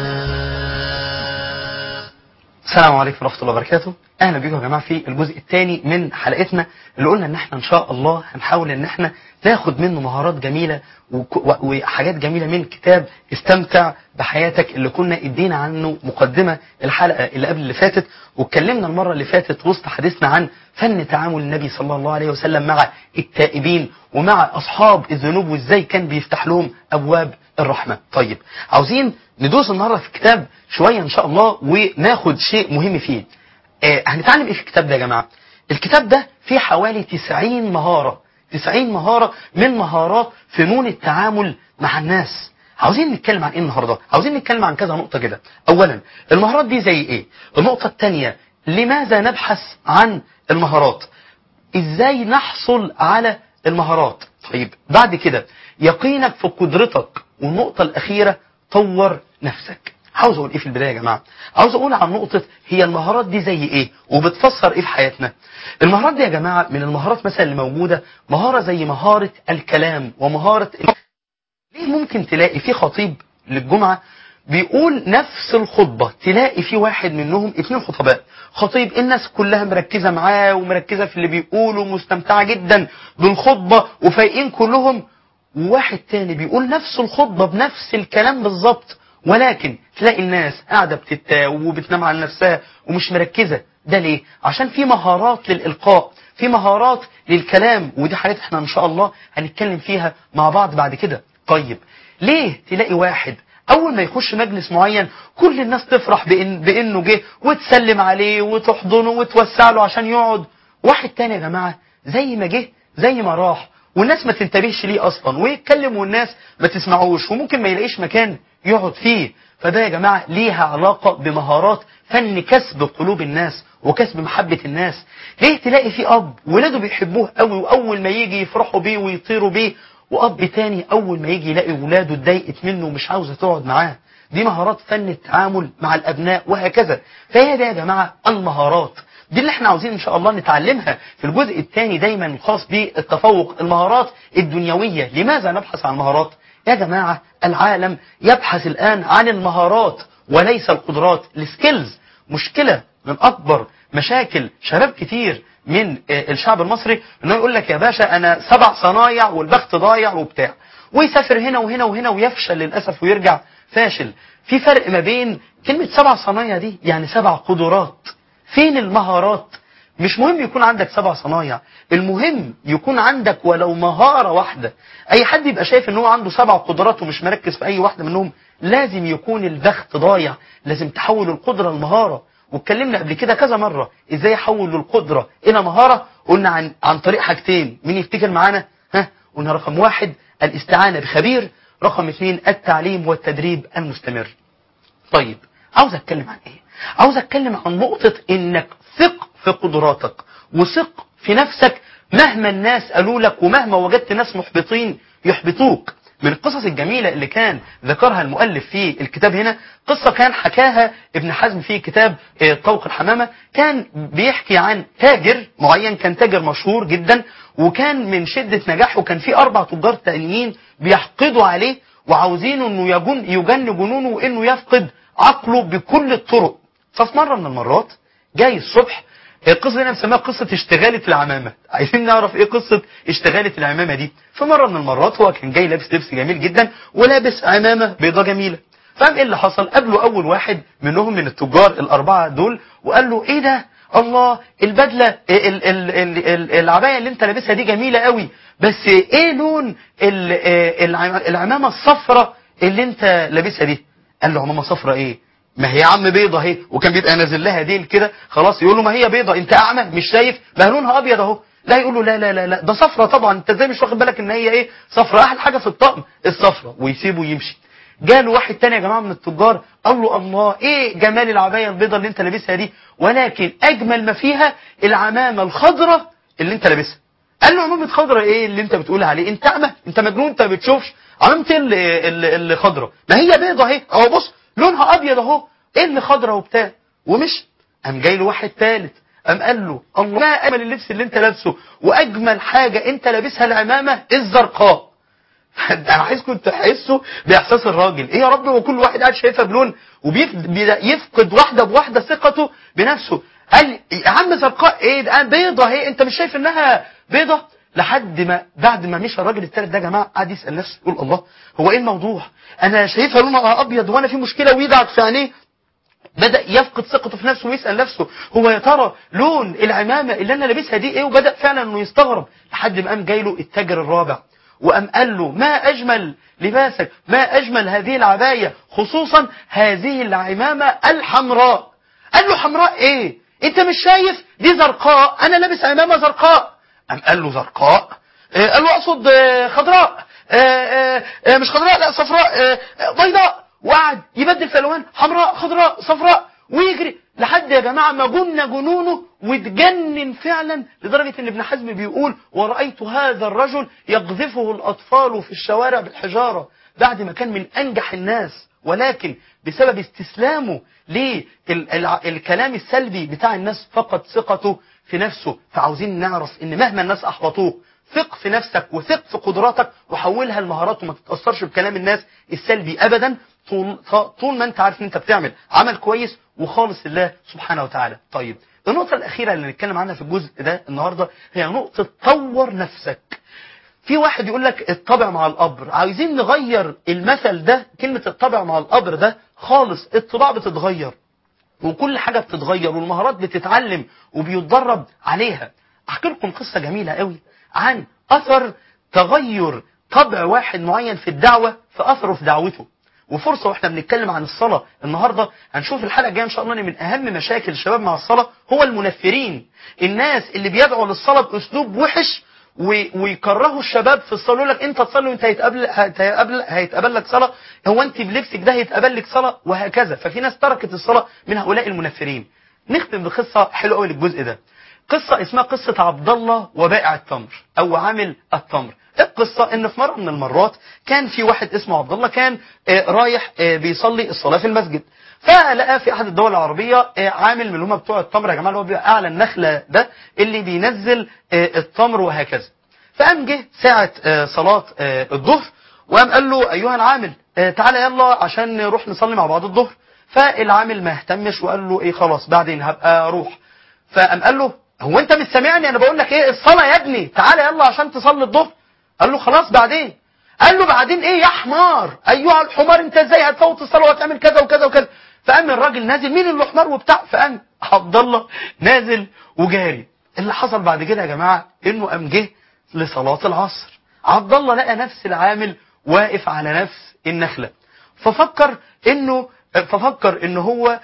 السلام عليكم ورحمة الله وبركاته. اهلا بيكم يا جماعة في الجزء الثاني من حلقتنا اللي قلنا ان احنا ان شاء الله هنحاول ان احنا ناخد منه مهارات جميلة وحاجات جميلة من كتاب استمتع بحياتك اللي كنا ادينا عنه مقدمة الحلقة اللي قبل اللي فاتت، واتكلمنا المرة اللي فاتت وسط حديثنا عن فن تعامل النبي صلى الله عليه وسلم مع التائبين ومع اصحاب الذنوب وازاي كان بيفتح لهم ابواب الرحمة. طيب عاوزين ندوس النهاردة في الكتاب شوية ان شاء الله وناخد شيء مهم فيه. آه هنتعلم ايه في الكتاب ده يا جماعة؟ الكتاب ده فيه حوالي تسعين مهارة تسعين مهارة من مهارات فنون التعامل مع الناس. عاوزين نتكلم عن ايه النهاردة؟ عاوزين نتكلم عن كذا نقطة كده. اولا المهارات دي زي ايه؟ النقطة الثانية لماذا نبحث عن المهارات؟ ازاي نحصل على المهارات؟ طيب بعد كده يقينك في قدرتك، والنقطة الاخيرة طور نفسك. عاوز اقول ايه في البداية يا جماعة؟ عاوز اقول عن نقطة هي المهارات دي زي ايه وبتفسر ايه في حياتنا. المهارات دي يا جماعة من المهارات مثلا اللي موجودة مهارة زي مهارة الكلام ومهارة ال... ليه ممكن تلاقي في خطيب للجمعة بيقول نفس الخطبة تلاقي في واحد منهم اثنين خطباء، خطيب الناس كلها مركزة معاه ومركزة في اللي بيقوله ومستمتعة جدا بالخطبة وفايقين كلهم، وواحد تاني بيقول نفس الخطبة بنفس الكلام بالظبط ولكن تلاقي الناس قاعدة بتتاوب وبتنام على نفسها ومش مركزة. ده ليه؟ عشان في مهارات للإلقاء، في مهارات للكلام، ودي حاجات احنا ان شاء الله هنتكلم فيها مع بعض بعد كده. طيب ليه تلاقي واحد اول ما يخش مجلس معين كل الناس تفرح بإن بانه جه وتسلم عليه وتحضنه وتوسع له عشان يقعد، واحد تاني يا جماعه زي ما جه زي ما راح والناس ما تنتبهش ليه اصلا ويتكلم والناس ما تسمعوش وممكن ما يلاقيش مكان يقعد فيه. فده يا جماعه ليها علاقه بمهارات فن كسب قلوب الناس وكسب محبه الناس. ليه تلاقي في اب ولاده بيحبوه قوي واول ما يجي يفرحوا بيه ويطيروا بيه، واب تاني اول ما يجي يلاقي ولاده اتضايقت منه ومش عاوزه تقعد معاه؟ دي مهارات فن التعامل مع الابناء وهكذا. فهي ده يا جماعه المهارات دي اللي احنا عاوزين ان شاء الله نتعلمها في الجزء الثاني دايما الخاص بالتفوق، المهارات الدنيويه. لماذا نبحث عن المهارات يا جماعه؟ العالم يبحث الان عن المهارات وليس القدرات، السكيلز. مشكله من اكبر مشاكل شباب كتير من الشعب المصري انه يقول لك يا باشا انا سبع صنايع والبخت ضايع وبتاع، ويسافر هنا وهنا وهنا ويفشل للاسف ويرجع فاشل. في فرق ما بين كلمه سبع صنايع دي يعني سبع قدرات. فين المهارات؟ مش مهم يكون عندك سبع صنايع، المهم يكون عندك ولو مهارة واحدة. اي حد يبقى شايف ان هو عنده سبع قدرات ومش مركز في اي واحدة منهم لازم يكون البخت ضايع. لازم تحول القدرة لمهارة. واتكلمنا قبل كده كذا مرة ازاي احول القدرة الى مهارة. قلنا عن عن طريق حاجتين، مين يفتكر معانا؟ ها قلنا رقم واحد الاستعانة بخبير، رقم اثنين التعليم والتدريب المستمر. طيب عاوز اتكلم عن ايه؟ عاوز اتكلم عن نقطة انك ثق في قدراتك وثق في نفسك مهما الناس قالوا لك ومهما وجدت ناس محبطين يحبطوك. من القصص الجميلة اللي كان ذكرها المؤلف في الكتاب هنا قصة كان حكاها ابن حزم في كتاب طوق الحمامة. كان بيحكي عن تاجر معين، كان تاجر مشهور جدا وكان من شدة نجاحه كان في أربع تجار تانيين بيحقدوا عليه وعاوزينه انه يجن يجن جنونه وانه يفقد عقله بكل الطرق. ففي مرة من المرات جاي الصبح، القصة دي انا بسميها قصة اشتغالة العمامة. عايزين نعرف ايه قصة اشتغالة العمامة دي؟ في مرة من المرات هو كان جاي لابس لبس جميل جدا ولابس عمامة بيضة جميلة. فاهم ايه اللي حصل؟ قابله اول واحد منهم من التجار الاربعة دول وقال له ايه ده؟ الله البدلة ال ال ال ال العباية اللي انت لابسها دي جميلة قوي، بس ايه لون العمامة الصفراء اللي انت لابسها دي؟ قال له عمامة صفراء ايه؟ ما هي يا عم بيضة اهي. وكان بيبقى نازل لها ديل كده خلاص يقول له ما هي بيضة، انت اعمى مش شايف؟ ما لونها ابيض اهو. لا يقول له لا لا لا لا ده صفرة طبعا، انت ازاي مش واخد بالك ان هي ايه؟ صفرة، احلى حاجة في الطقم الصفرة، ويسيبه يمشي. جاله واحد تاني يا جماعة من التجار قال له الله ايه جمال العباية البيضة اللي انت لابسها دي، ولكن اجمل ما فيها العمامة الخضراء اللي انت لابسها. قال له عمامة خضراء ايه اللي انت بتقول عليه؟ انت اعمى؟ انت مجنون؟ انت بتشوفش عمامة اللي, اللي خضراء؟ ما هي بيضة اهي اهو، بص لونها ابيض اهو، ايه اللي خضراء وبتاع؟ ومش قام جاي له واحد ثالث قام قال له الله ما اجمل اللبس اللي انت لابسه واجمل حاجه انت لابسها العمامه الزرقاء. انا عايزكم تحسوا باحساس الراجل ايه يا رب، هو كل واحد قاعد شايفها بلون وبيفقد واحده بواحده ثقته بنفسه. قال يا عم زرقاء ايه ده؟ بيضه اهي، انت مش شايف انها بيضه؟ لحد ما بعد ما مشى الراجل الثالث ده يا جماعه قعد يسال نفسه يقول الله هو ايه الموضوع؟ انا شايفها لونها ابيض وانا في مشكله، ويدعك في عينيه. بدأ يفقد ثقته في نفسه ويسأل نفسه هو يا ترى لون العمامة اللي انا لابسها دي ايه؟ وبدأ فعلا انه يستغرب لحد ما قام جاي له التاجر الرابع وقام قال له ما اجمل لباسك، ما اجمل هذه العباية، خصوصا هذه العمامة الحمراء. قال له حمراء ايه؟ انت مش شايف دي زرقاء؟ انا لابس عمامة زرقاء. قام قال له زرقاء؟ اه قال له اقصد اه خضراء. اه اه اه مش خضراء، لا صفراء، اه اه بيضاء. وقعد يبدل في الوان، حمراء خضراء صفراء، ويجري لحد يا جماعه ما جن جنونه واتجنن فعلا، لدرجه ان ابن حزم بيقول ورأيت هذا الرجل يقذفه الاطفال في الشوارع بالحجاره بعد ما كان من انجح الناس، ولكن بسبب استسلامه للكلام السلبي بتاع الناس فقد ثقته في نفسه. فعاوزين نعرف ان مهما الناس احبطوك ثق في نفسك وثق في قدراتك وحولها لمهارات وما تتأثرش بكلام الناس السلبي ابدا، طول, طول ما انت عارف ان انت بتعمل عمل كويس وخالص لله سبحانه وتعالى. طيب النقطة الأخيرة اللي نتكلم عنها في الجزء ده النهاردة هي نقطة طور نفسك. في واحد يقول لك الطبع مع القبر، عايزين نغير المثل ده، كلمة الطبع مع القبر ده خالص. الطباع بتتغير وكل حاجة بتتغير والمهارات بتتعلم وبيتدرب عليها. احكي لكم قصة جميلة قوي عن أثر تغير طبع واحد معين في الدعوة فأثره في دعوته. وفرصة واحنا بنتكلم عن الصلاة النهاردة هنشوف الحلقة الجاية ان شاء الله ان من اهم مشاكل الشباب مع الصلاة هو المنفرين، الناس اللي بيدعوا للصلاة باسلوب وحش ويكرهوا الشباب في الصلاة، يقول لك انت تصلي وانت هيتقبل هيتقبل هيتقبل لك صلاة، هو انت بلبسك ده هيتقبل لك صلاة، وهكذا. ففي ناس تركت الصلاة من هؤلاء المنفرين. نختم بقصة حلوة قوي للجزء ده، قصة اسمها قصة عبد الله وبائع التمر او عامل التمر. القصة ان في مرة من المرات كان في واحد اسمه عبد الله كان رايح بيصلي الصلاة في المسجد، فلقى في احد الدول العربية عامل من اللي هم بتوع التمر يا جماعة، اللي هو بيبقى اعلى النخلة ده اللي بينزل التمر وهكذا. فقام جه ساعة صلاة الظهر وقام قال له ايها العامل تعالى يلا عشان نروح نصلي مع بعض الظهر. فالعامل ما اهتمش وقال له ايه خلاص بعدين هبقى اروح. فقام قال له هو انت مش سامعني انا بقول لك ايه الصلاة يا ابني، تعالى يلا عشان تصلي الظهر. قال له خلاص بعدين. قال له بعدين ايه يا حمار، ايها الحمار انت ازاي هتفوت الصلاه وتعمل كذا وكذا وكذا. فقام الراجل نازل، مين اللي حمار وبتاع، فقام عبد الله نازل وجاري. اللي حصل بعد كده يا جماعه انه قام جه لصلاه العصر، عبد الله لقى نفس العامل واقف على نفس النخله، ففكر انه ففكر انه هو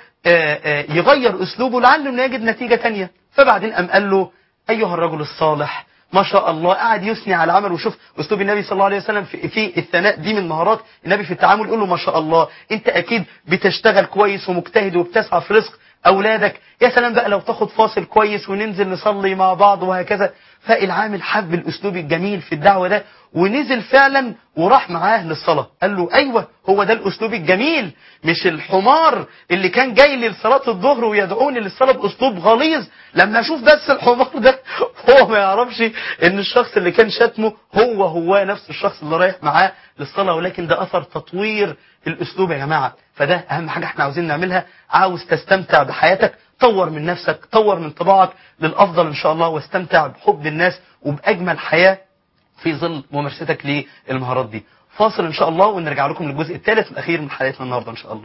يغير اسلوبه لعله انه يجد نتيجه ثانيه. فبعدين قام قال له ايها الرجل الصالح ما شاء الله، قاعد يثني على عمل. وشوف اسلوب النبي صلى الله عليه وسلم في, في الثناء، دي من مهارات النبي في التعامل. يقول له ما شاء الله انت اكيد بتشتغل كويس ومجتهد وبتسعى في رزق اولادك، يا سلام بقى لو تاخد فاصل كويس وننزل نصلي مع بعض وهكذا. فالعامل حب الاسلوب الجميل في الدعوه ده ونزل فعلا وراح معاه للصلاه. قال له ايوه هو ده الاسلوب الجميل، مش الحمار اللي كان جاي لي لصلاه الظهر ويدعوني للصلاه باسلوب غليظ. لما اشوف بس الحمار ده هو ما يعرفش ان الشخص اللي كان شتمه هو هو نفس الشخص اللي رايح معاه للصلاه، ولكن ده اثر تطوير الاسلوب يا جماعه. فده اهم حاجه احنا عاوزين نعملها. عاوز تستمتع بحياتك، طور من نفسك، طور من طباعك للافضل ان شاء الله، واستمتع بحب الناس وباجمل حياه في ظل ممارستك للمهارات دي. فاصل ان شاء الله ونرجع لكم للجزء الثالث والاخير من حلقتنا النهارده ان شاء الله.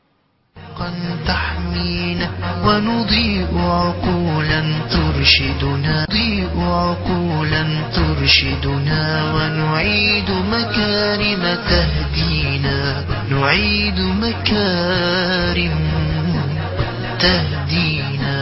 تحمينا ونضيء عقولا ترشدنا، نضيء عقولا ترشدنا ونعيد مكارم تهدينا، نعيد مكارم تهدينا.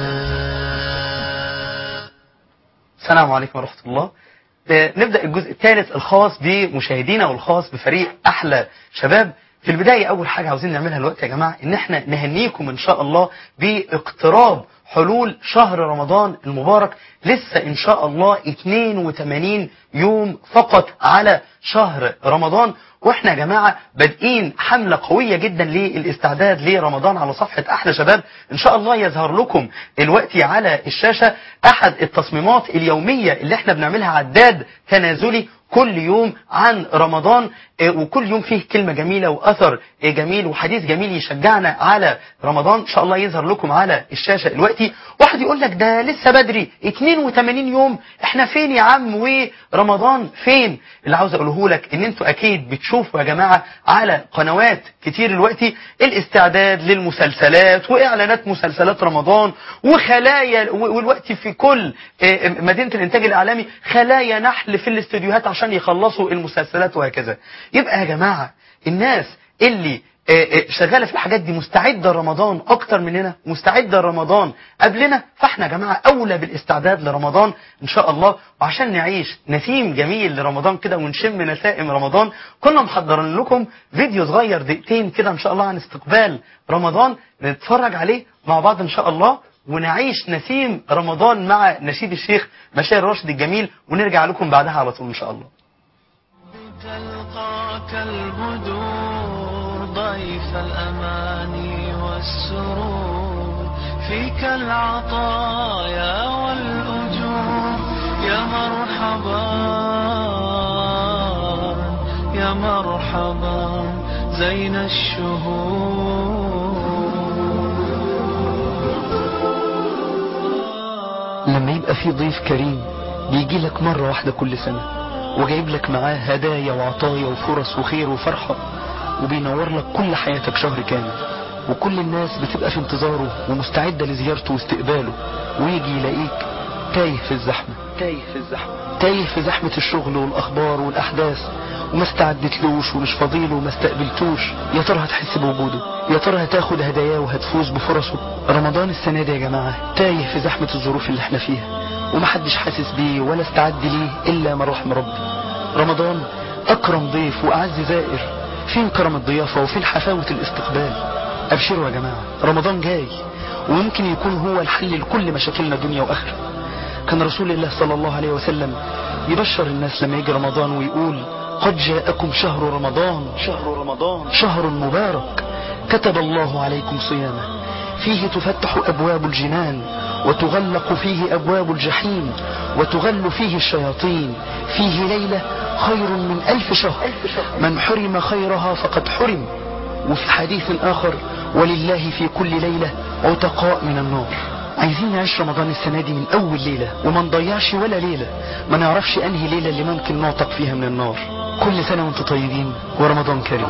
السلام عليكم ورحمة الله. نبدأ الجزء الثالث الخاص بمشاهدينا والخاص بفريق أحلى شباب. في البداية أول حاجة عاوزين نعملها الوقت يا جماعة إن احنا نهنيكم إن شاء الله باقتراب حلول شهر رمضان المبارك. لسه إن شاء الله اثنين وثمانين يوم فقط على شهر رمضان، واحنا يا جماعة بادئين حملة قوية جدا للاستعداد لرمضان على صفحة أحلى شباب. إن شاء الله يظهر لكم الوقت على الشاشة أحد التصميمات اليومية اللي احنا بنعملها، عداد تنازلي كل يوم عن رمضان، وكل يوم فيه كلمة جميلة وأثر جميل وحديث جميل يشجعنا على رمضان. إن شاء الله يظهر لكم على الشاشة دلوقتي. واحد يقول لك ده لسه بدري، اثنين وثمانين يوم، احنا فين يا عم ورمضان فين؟ اللي عاوز أقوله لك إن انتوا أكيد بتشوفوا يا جماعة على قنوات كتير دلوقتي الاستعداد للمسلسلات وإعلانات مسلسلات رمضان وخلايا، والوقت في كل مدينة الإنتاج الإعلامي خلايا نحل في الاستديوهات عشان يخلصوا المسلسلات وهكذا. يبقى يا جماعة الناس اللي شغالة في الحاجات دي مستعدة رمضان أكتر مننا، مستعدة رمضان قبلنا، فاحنا يا جماعة أولى بالاستعداد لرمضان إن شاء الله. وعشان نعيش نسيم جميل لرمضان كده ونشم نسائم رمضان، كنا محضرين لكم فيديو صغير دقيقتين كده إن شاء الله عن استقبال رمضان، نتفرج عليه مع بعض إن شاء الله ونعيش نسيم رمضان مع نشيد الشيخ مشاير راشد الجميل، ونرجع لكم بعدها على طول إن شاء الله. تلقاك البدور ضيف الأماني والسرور، فيك العطايا والأجور، يا مرحبا يا مرحبا زين الشهور. لما يبقى في ضيف كريم بيجي لك مرة واحدة كل سنة وجايب لك معاه هدايا وعطايا وفرص وخير وفرحة، وبينور لك كل حياتك شهر كامل، وكل الناس بتبقى في انتظاره ومستعدة لزيارته واستقباله، ويجي يلاقيك تايه في الزحمة تايه في الزحمة تايه في زحمة الشغل والأخبار والأحداث، وما استعدتلوش ومش فاضيله وما استقبلتوش. يا ترى هتحس بوجوده؟ يا ترى هتاخد هداياه وهتفوز بفرصه؟ رمضان السنة دي يا جماعة تايه في زحمة الظروف اللي احنا فيها، ومحدش حاسس بيه ولا استعد ليه إلا من رحم ربي. رمضان أكرم ضيف وأعز زائر، فين كرم الضيافة وفين حفاوة الاستقبال؟ أبشروا يا جماعة، رمضان جاي وممكن يكون هو الحل لكل مشاكلنا دنيا وآخرة. كان رسول الله صلى الله عليه وسلم يبشر الناس لما يجي رمضان ويقول: قد جاءكم شهر رمضان شهر رمضان شهر مبارك كتب الله عليكم صيامه، فيه تفتح أبواب الجنان وتغلق فيه أبواب الجحيم وتغل فيه الشياطين، فيه ليلة خير من ألف شهر، من حرم خيرها فقد حرم. وفي حديث آخر: ولله في كل ليلة عتقاء من النار. عايزين نعيش رمضان السنة دي من أول ليلة وما نضيعش ولا ليلة، ما نعرفش أنهي ليلة اللي ممكن نعتق فيها من النار. كل سنة وانتم طيبين ورمضان كريم.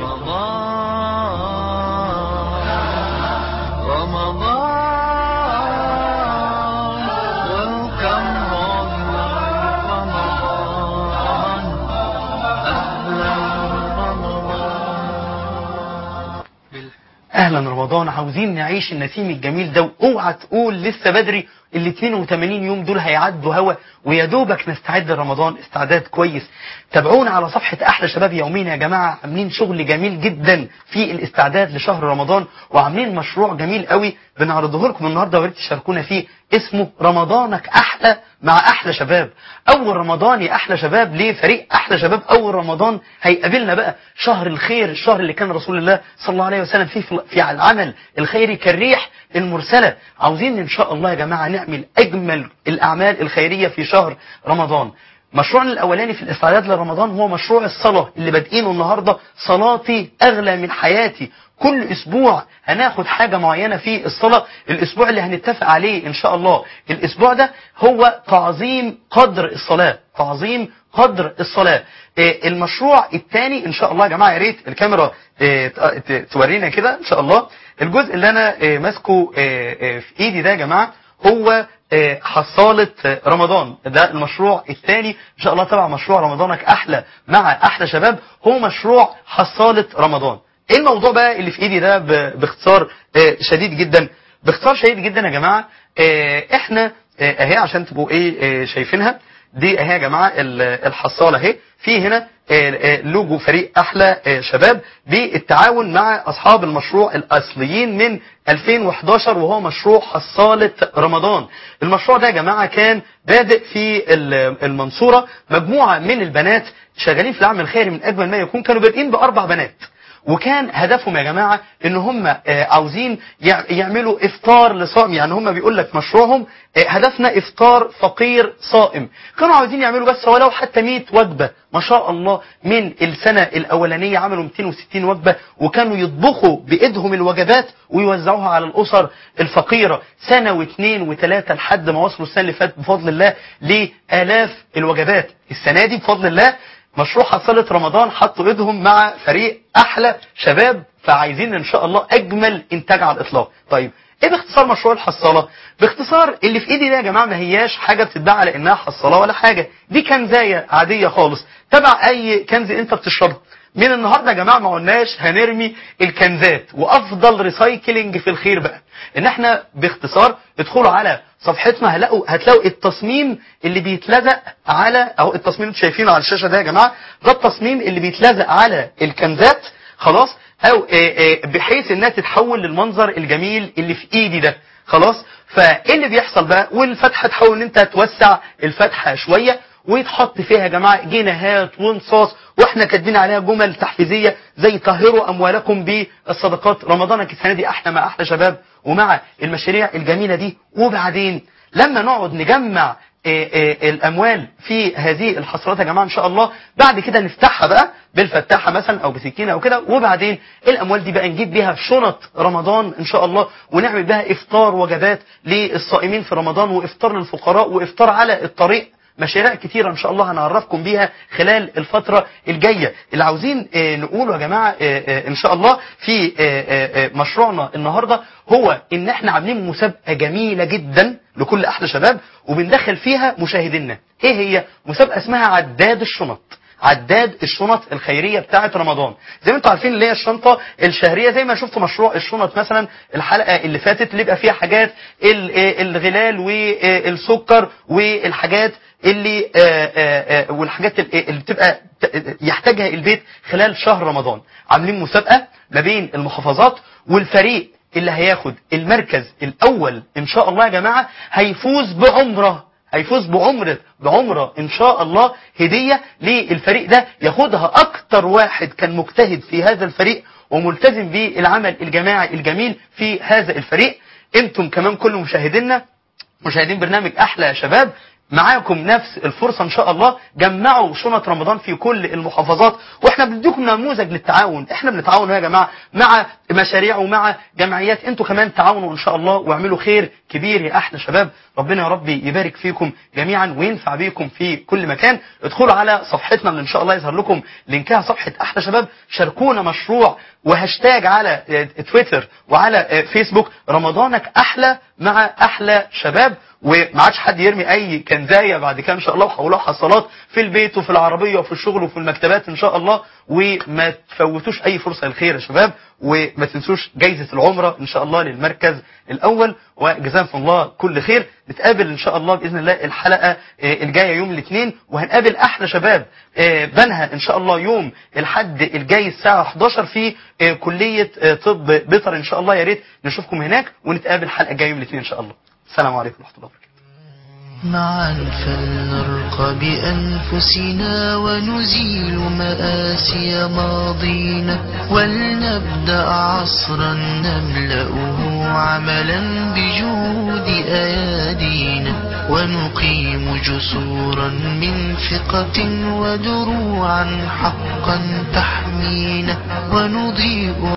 اهلا رمضان، عاوزين نعيش النسيم الجميل ده، واوعى تقول لسه بدري، ال اثنين وثمانين يوم دول هيعدوا هوا ويا دوبك نستعد لرمضان استعداد كويس. تابعونا على صفحة احلى شباب يومين يا جماعة، عاملين شغل جميل جدا في الاستعداد لشهر رمضان، وعاملين مشروع جميل قوي بنعرضه لكم النهارده ويا ريت تشاركونا فيه، اسمه رمضانك احلى مع احلى شباب. اول رمضان يا احلى شباب ليه فريق احلى شباب، اول رمضان هيقابلنا بقى شهر الخير، الشهر اللي كان رسول الله صلى الله عليه وسلم فيه في العمل الخيري كالريح المرسلة. عاوزين ان شاء الله يا جماعة نعمل اجمل الاعمال الخيرية في شهر رمضان. مشروعنا الاولاني في الاستعداد لرمضان هو مشروع الصلاة اللي بادئينه النهاردة، صلاتي اغلى من حياتي. كل اسبوع هناخد حاجة معينة في الصلاة، الاسبوع اللي هنتفق عليه ان شاء الله الاسبوع ده هو تعظيم قدر الصلاة، تعظيم قدر الصلاة. المشروع الثاني ان شاء الله يا جماعة، يا ريت الكاميرا تورينا كده ان شاء الله. الجزء اللي انا ماسكه في ايدي ده يا جماعة هو حصالة رمضان، ده المشروع الثاني ان شاء الله تبع مشروع رمضانك احلى مع احلى شباب، هو مشروع حصالة رمضان. ايه الموضوع بقى اللي في ايدي ده باختصار شديد جدا؟ باختصار شديد جدا يا جماعة، احنا اهي عشان تبقوا ايه شايفينها دي اهي يا جماعة الحصالة اهي، في هنا لوجو فريق احلى شباب بالتعاون مع اصحاب المشروع الاصليين من ألفين وإحداشر وهو مشروع حصالة رمضان. المشروع ده يا جماعة كان بادئ في المنصورة، مجموعة من البنات شغالين في العمل الخيري من اجمل ما يكون، كانوا بادئين باربع بنات، وكان هدفهم يا جماعة ان هم عاوزين يعملوا افطار لصائم، يعني هم بيقول لك مشروعهم هدفنا افطار فقير صائم. كانوا عاوزين يعملوا بس ولو حتى مئة وجبة، ما شاء الله من السنة الاولانية عملوا مئتين وستين وجبة، وكانوا يطبخوا بايدهم الوجبات ويوزعوها على الاسر الفقيرة سنة واثنين وثلاثة لحد ما وصلوا السنة اللي فاتت بفضل الله لالاف الوجبات. السنة دي بفضل الله مشروع حصالة رمضان حطوا ايدهم مع فريق احلى شباب، فعايزين ان شاء الله اجمل انتاج على الاطلاق. طيب ايه باختصار مشروع الحصالة؟ باختصار اللي في ايدي ده يا جماعة ما هياش حاجة بتتباع على انها حصالة ولا حاجة، دي كنزاية عادية خالص تبع اي كنز انت بتشربه. من النهاردة يا جماعة ما قلناش هنرمي الكنزات، وافضل ريسايكلينج في الخير بقى ان احنا باختصار ادخلوا على صفحتنا هتلاقوا هتلاقوا التصميم اللي بيتلزق على اهو، التصميم اللي شايفينه على الشاشة ده يا جماعة ده التصميم اللي بيتلزق على الكنزات خلاص، او بحيث انها تتحول للمنظر الجميل اللي في ايدي ده خلاص. فايه اللي بيحصل بقى؟ والفتحة تحاول ان انت توسع الفتحة شوية ويتحط فيها يا جماعة جنيهات وانصاص، واحنا كاتبين عليها جمل تحفيزية زي طهروا اموالكم بالصدقات، رمضانك السنة دي احلى مع احلى شباب ومع المشاريع الجميلة دي. وبعدين لما نقعد نجمع إيه إيه الاموال في هذه الحصرات يا جماعة ان شاء الله بعد كده نفتحها بقى بالفتاحة مثلا او بسكينة او كده، وبعدين الاموال دي بقى نجيب بيها شنط رمضان ان شاء الله، ونعمل بها افطار وجبات للصائمين في رمضان، وافطار للفقراء، وافطار على الطريق مشاريع كتيرة ان شاء الله هنعرفكم بيها خلال الفترة الجاية. اللي عاوزين نقوله يا جماعة ان شاء الله في مشروعنا النهاردة هو ان احنا عاملين مسابقة جميلة جدا لكل احلى شباب، وبندخل فيها مشاهدينا. ايه هي؟ مسابقة اسمها عداد الشنط. عداد الشنط الخيريه بتاعه رمضان. زي ما انتم عارفين اللي هي الشنطه الشهريه، زي ما شفتوا مشروع الشنط مثلا الحلقه اللي فاتت، اللي يبقى فيها حاجات الغلال والسكر والحاجات اللي والحاجات اللي بتبقى يحتاجها البيت خلال شهر رمضان. عاملين مسابقه ما بين المحافظات، والفريق اللي هياخد المركز الاول ان شاء الله يا جماعه هيفوز بعمره هيفوز بعمرة بعمرة ان شاء الله هدية للفريق ده، ياخدها اكتر واحد كان مجتهد في هذا الفريق وملتزم بالعمل الجماعي الجميل في هذا الفريق. انتم كمان كل مشاهدينا مشاهدين برنامج احلى يا شباب معاكم نفس الفرصة ان شاء الله. جمعوا شنط رمضان في كل المحافظات، واحنا بنديكم نموذج للتعاون. احنا بنتعاون يا جماعة مع مشاريع ومع جمعيات، انتوا كمان تعاونوا ان شاء الله واعملوا خير كبير يا احلى شباب. ربنا يا رب يبارك فيكم جميعا وينفع بيكم في كل مكان. ادخلوا على صفحتنا اللي ان شاء الله يظهر لكم لينكها، صفحة احلى شباب، شاركونا مشروع وهاشتاج على تويتر وعلى فيسبوك رمضانك احلى مع احلى شباب. وما عادش حد يرمي اي كنزايه بعد كده ان شاء الله، وحولوها حصالات في البيت وفي العربيه وفي الشغل وفي المكتبات ان شاء الله. وما تفوتوش اي فرصه للخير يا شباب، وما تنسوش جايزه العمره ان شاء الله للمركز الاول. وجزاكم الله كل خير. نتقابل ان شاء الله باذن الله الحلقه الجايه يوم الاثنين، وهنقابل احلى شباب بنها ان شاء الله يوم الحد الجاي الساعه احداشر في كليه طب بيطري ان شاء الله. يا ريت نشوفكم هناك ونتقابل الحلقه الجايه يوم الاثنين ان شاء الله. السلام عليكم ورحمة الله وبركاته. معا فلنرقى بأنفسنا ونزيل مآسي ماضينا، ولنبدأ عصرا نملأه عملا بجهود أيادينا، ونقيم جسورا من ثقة ودروعا حقا تحمينا، ونضيء